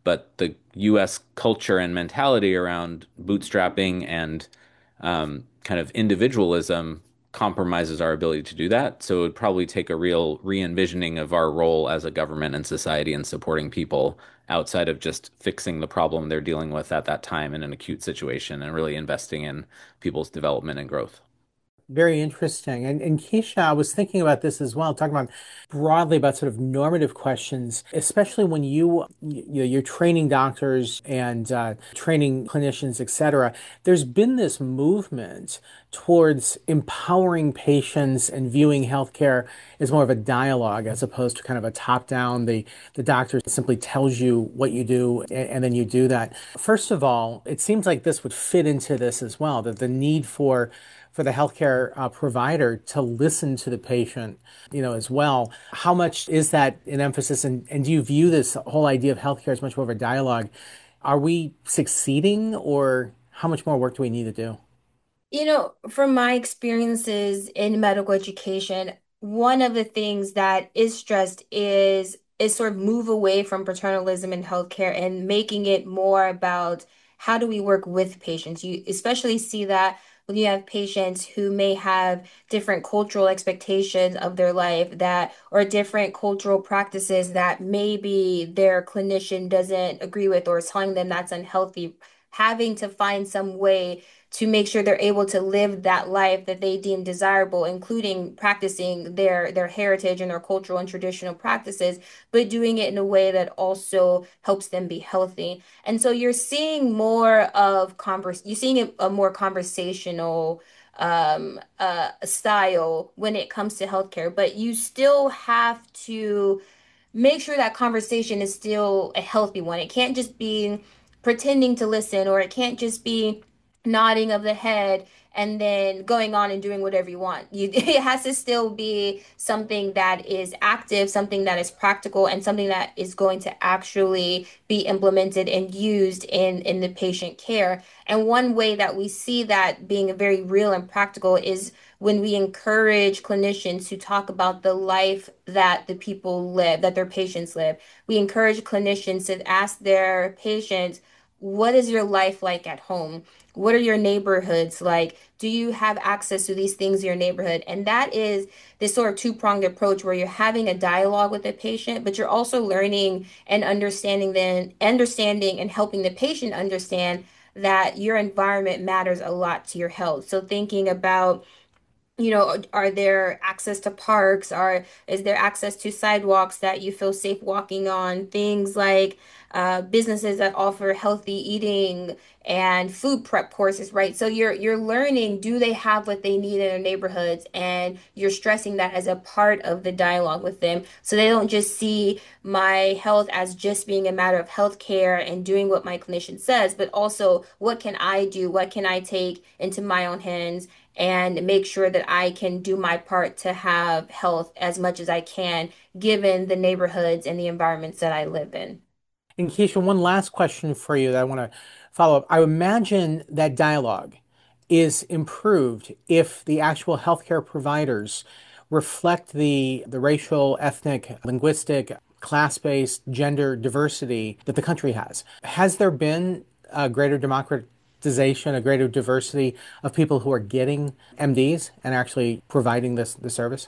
but the U S culture and mentality around bootstrapping and um, kind of individualism compromises our ability to do that. So it would probably take a real re-envisioning of our role as a government and society in supporting people outside of just fixing the problem they're dealing with at that time in an acute situation and really investing in people's development and growth. Very interesting. And, and Keisha, I was thinking about this as well, talking about broadly about sort of normative questions, especially when you, you know, you're training doctors and uh, training clinicians, et cetera. There's been this movement towards empowering patients and viewing healthcare as more of a dialogue as opposed to kind of a top-down. The the doctor simply tells you what you do and, and then you do that. First of all, it seems like this would fit into this as well, that the need for for the healthcare uh, provider to listen to the patient, you know, as well. How much is that an emphasis? And, and do you view this whole idea of healthcare as much more of a dialogue? Are we succeeding, or how much more work do we need to do? You know, from my experiences in medical education, one of the things that is stressed is is sort of move away from paternalism in healthcare and making it more about how do we work with patients. You especially see that when you have patients who may have different cultural expectations of their life that or different cultural practices that maybe their clinician doesn't agree with or is telling them that's unhealthy, having to find some way to make sure they're able to live that life that they deem desirable, including practicing their their heritage and their cultural and traditional practices, but doing it in a way that also helps them be healthy. And so you're seeing more of converse, you're seeing a, a more conversational um uh style when it comes to healthcare, but you still have to make sure that conversation is still a healthy one. It can't just be pretending to listen, or it can't just be nodding of the head and then going on and doing whatever you want. You, it has to still be something that is active, something that is practical, and something that is going to actually be implemented and used in, in the patient care. And one way that we see that being very real and practical is when we encourage clinicians to talk about the life that the people live, that their patients live. We encourage clinicians to ask their patients, what is your life like at home? What are your neighborhoods like? Do you have access to these things in your neighborhood? And that is this sort of two-pronged approach where you're having a dialogue with the patient, but you're also learning and understanding then understanding and helping the patient understand that your environment matters a lot to your health. So thinking about, you know, are there access to parks? Are is there access to sidewalks that you feel safe walking on? Things like uh, businesses that offer healthy eating and food prep courses, right? So you're you're learning, do they have what they need in their neighborhoods? And you're stressing that as a part of the dialogue with them. So they don't just see my health as just being a matter of healthcare and doing what my clinician says, but also what can I do? What can I take into my own hands and make sure that I can do my part to have health as much as I can, given the neighborhoods and the environments that I live in. And Keisha, one last question for you that I want to follow up. I imagine that dialogue is improved if the actual healthcare providers reflect the, the racial, ethnic, linguistic, class-based, gender diversity that the country has. Has there been a greater democratization, a greater diversity of people who are getting M Ds and actually providing this, this service?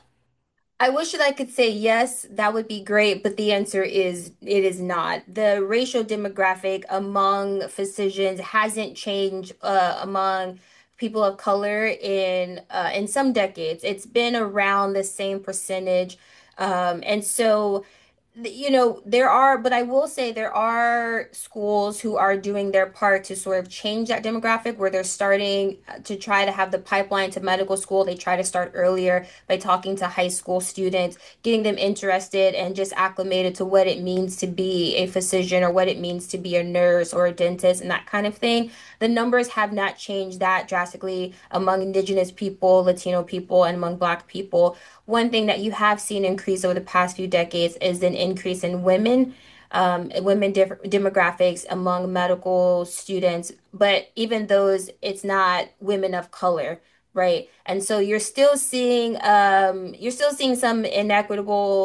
I wish that I could say yes, that would be great, but the answer is it is not. The racial demographic among physicians hasn't changed uh, among people of color in uh, in some decades. It's been around the same percentage. Um, and so you know, there are, but I will say there are schools who are doing their part to sort of change that demographic where they're starting uh, to try to have the pipeline to medical school. They try to start earlier by talking to high school students, getting them interested and just acclimated to what it means to be a physician or what it means to be a nurse or a dentist and that kind of thing. The numbers have not changed that drastically among Indigenous people, Latino people, and among Black people. One thing that you have seen increase over the past few decades is an increase in women, um, women def demographics among medical students, but even those, it's not women of color, right? And so you're still seeing, um, you're still seeing some inequitable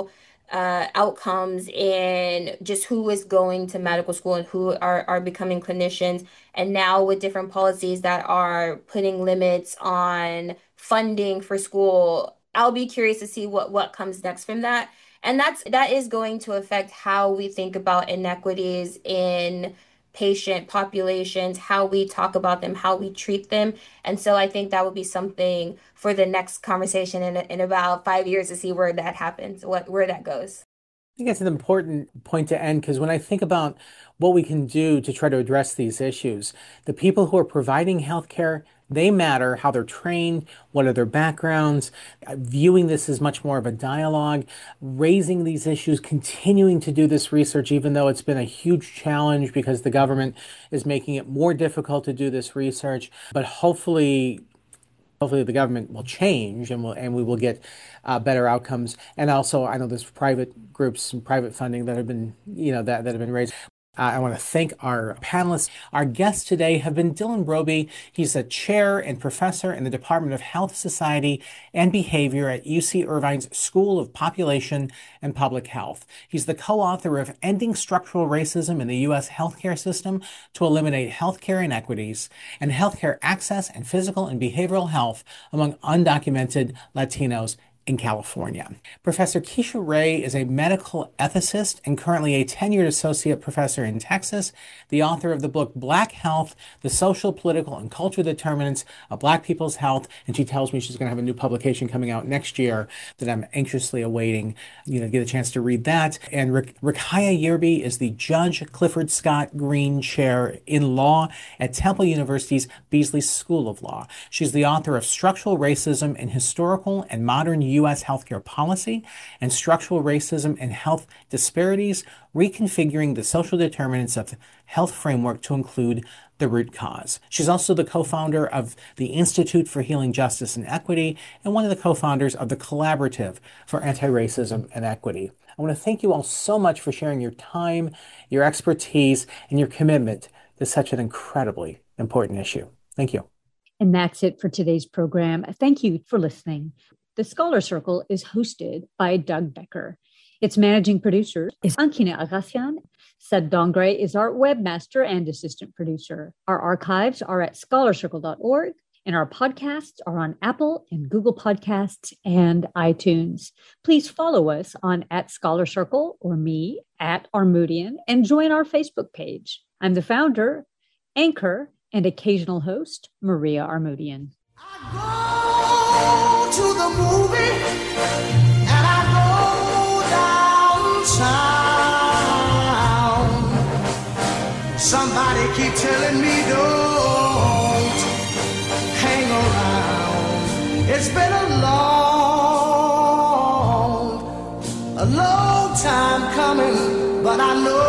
uh, outcomes in just who is going to medical school and who are, are becoming clinicians. And now with different policies that are putting limits on funding for school, I'll be curious to see what, what comes next from that. And that's that is going to affect how we think about inequities in patient populations, how we talk about them, how we treat them. And so I think that would be something for the next conversation in, in about five years to see where that happens, what where that goes. I think it's an important point to end because when I think about what we can do to try to address these issues, the people who are providing healthcare, they matter, how they're trained, what are their backgrounds, viewing this as much more of a dialogue, raising these issues, continuing to do this research, even though it's been a huge challenge because the government is making it more difficult to do this research. But hopefully, Hopefully the government will change and, we'll, and we will get uh, better outcomes. And also, I know there's private groups and private funding that have been, you know, that, that have been raised. Uh, I want to thank our panelists. Our guests today have been Dylan Broby. He's a chair and professor in the Department of Health, Society, and Behavior at U C Irvine's School of Population and Public Health. He's the co-author of Ending Structural Racism in the U S Healthcare System to Eliminate Healthcare Inequities and Healthcare Access and Physical and Behavioral Health Among Undocumented Latinos in California. Professor Keisha Ray is a medical ethicist and currently a tenured associate professor in Texas, the author of the book Black Health, The Social, Political, and Cultural Determinants of Black People's Health. And she tells me she's going to have a new publication coming out next year that I'm anxiously awaiting, you know, get a chance to read that. And Rakaya Yerby is the Judge Clifford Scott Green Chair in Law at Temple University's Beasley School of Law. She's the author of Structural Racism in Historical and Modern U S Healthcare Policy and Structural Racism and Health Disparities, Reconfiguring the Social Determinants of Health Framework to Include the Root Cause. She's also the co-founder of the Institute for Healing Justice and Equity and one of the co-founders of the Collaborative for Anti-Racism and Equity. I want to thank you all so much for sharing your time, your expertise, and your commitment to such an incredibly important issue. Thank you. And that's it for today's program. Thank you for listening. The Scholar Circle is hosted by Doug Becker. Its managing producer is Ankina Agassian. Sed Dongre is our webmaster and assistant producer. Our archives are at scholar circle dot org, and our podcasts are on Apple and Google Podcasts and iTunes. Please follow us on at Scholar Circle or me at Armoutian and join our Facebook page. I'm the founder, anchor, and occasional host, Maria Armoutian. I go to the movie and I go downtown. Somebody keep telling me don't hang around. It's been a long, a long time coming, but I know